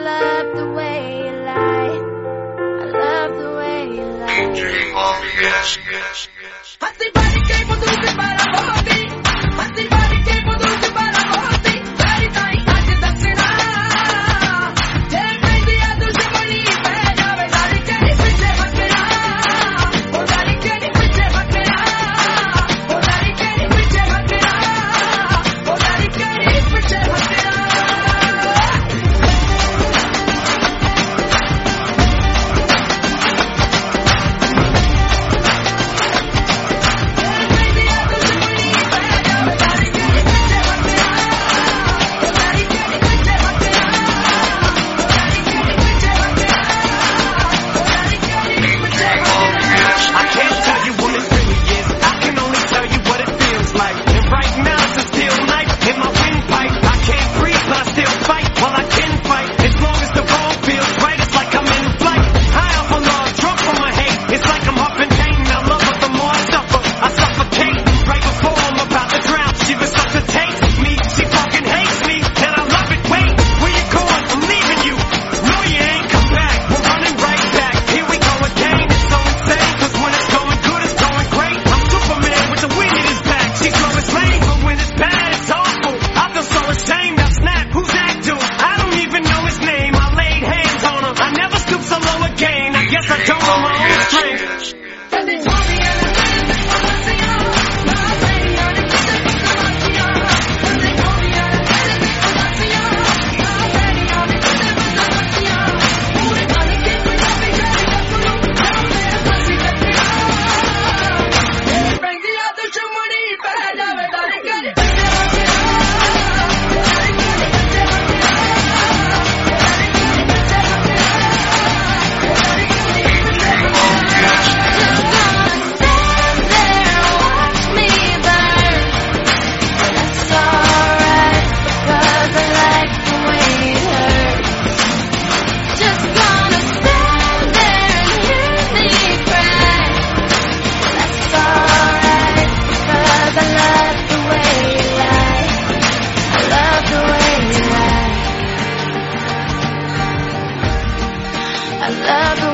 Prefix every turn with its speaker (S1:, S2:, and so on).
S1: love the way you lie. I love the way you lie.
S2: Yes.
S3: Hasti bari ke dulce para hoti, hasti bari ke dulce para hoti. Teri tai aaj dakshina, je diya dushmani pe jaave dari ke piche bhagna, o dari ke piche bhagna, o dari ke piche bhagna, o dari ke piche bhagna.
S1: I love